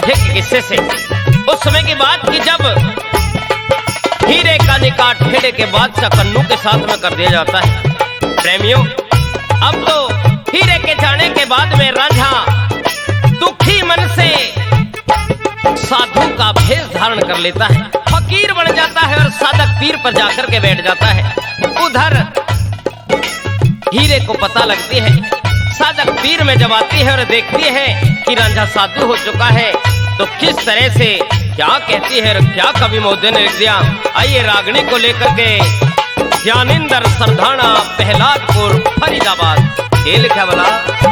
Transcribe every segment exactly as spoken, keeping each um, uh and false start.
एक किस्से से। उस समय की बात की जब हीरे का निकाह ठेड़े के बादशाह कन्नू के साथ में कर दिया जाता है। प्रेमियों, अब तो हीरे के जाने के बाद में रांझा दुखी मन से साधु का भेष धारण कर लेता है, फकीर बन जाता है और साधक पीर पर जाकर के बैठ जाता है। उधर हीरे को पता लगती है, साधक पीर में जब आती है और देखती है कि रांझा साधु हो चुका है, तो किस तरह से क्या कहती है और क्या कवि महोदय ने लिख दिया। आइए रागनी को लेकर के ज्ञानेंद्र सरधाना प्रहलादपुर फरीदाबाद ये लिखा बोला।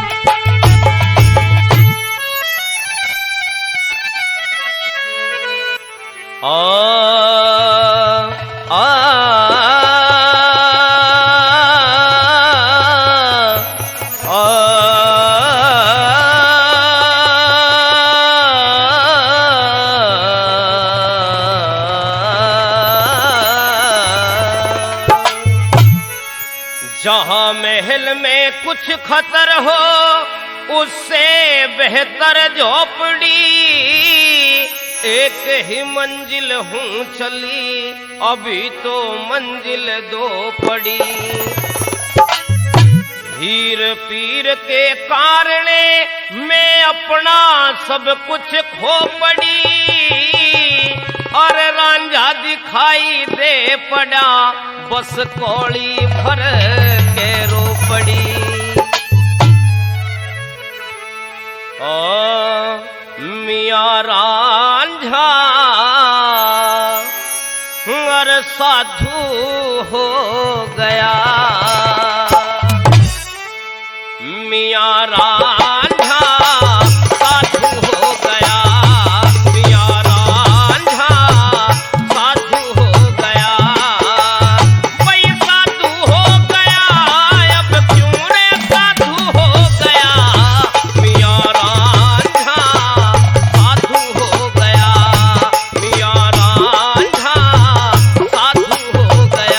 आ, आ, आ, जहाँ महल में कुछ खतर हो उससे बेहतर झोपड़ी, एक ही मंजिल हूँ चली अभी तो मंजिल दो पड़ी। हीर पीर के कारणे मैं अपना सब कुछ खो पड़ी, और रांझा दिखाई दे पड़ा बस कौड़ी भर के रो पड़ी। ओ मियाँ रांझा अर साधु हो गया, मियाँ रांझा साधु हो गया, मियाँ रांझा साधु हो गया। भाई साधु हो गया अब क्यों रे साधु हो गया, मियाँ रांझा साधु हो गया, मियाँ रांझा साधु हो गया।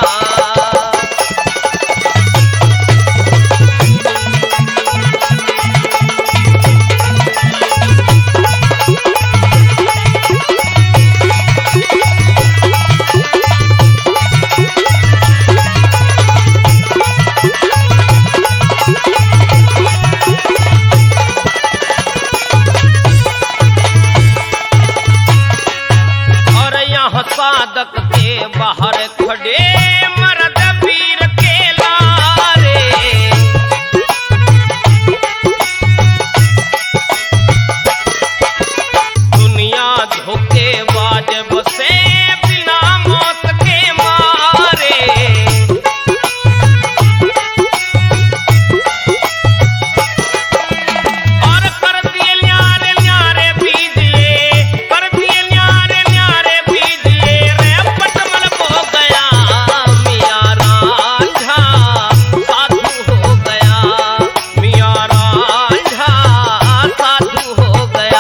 और यहाँ साधक के बाहर खड़े मर्द वीर के लारे, दुनिया धोखेबाज बसे बिना मौत के मारे। और कर दिए न्यारे न्यारे बीजले, कर दिए न्यारे न्यारे बीजले रे पटमल हो गया, मियाँ रांझा साधु हो गया, मियाँ रांझा साधु हो गया।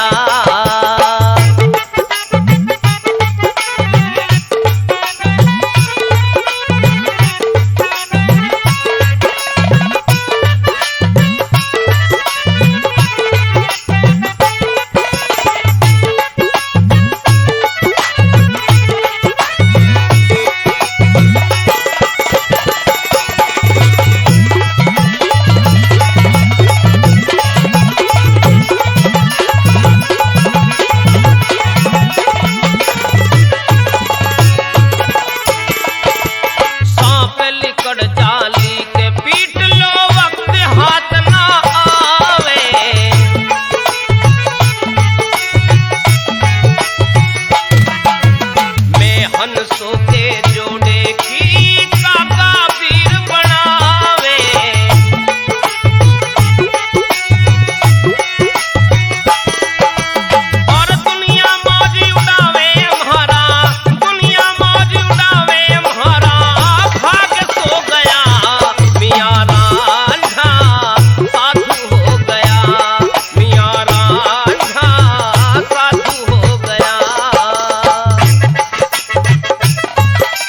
सांप लिकड़ जाली के पीट लो वक्त हाथ ना आवे, मैं हंसों के जोड़े की काका वीर बनावे। और दुनिया मौज उड़ावे हमारा, दुनिया मौज उड़ावे हमारा, भाग सो गया, मियाँ रांझा साधु हो गया, मियाँ रांझा साधु हो गया।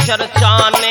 चर्चाने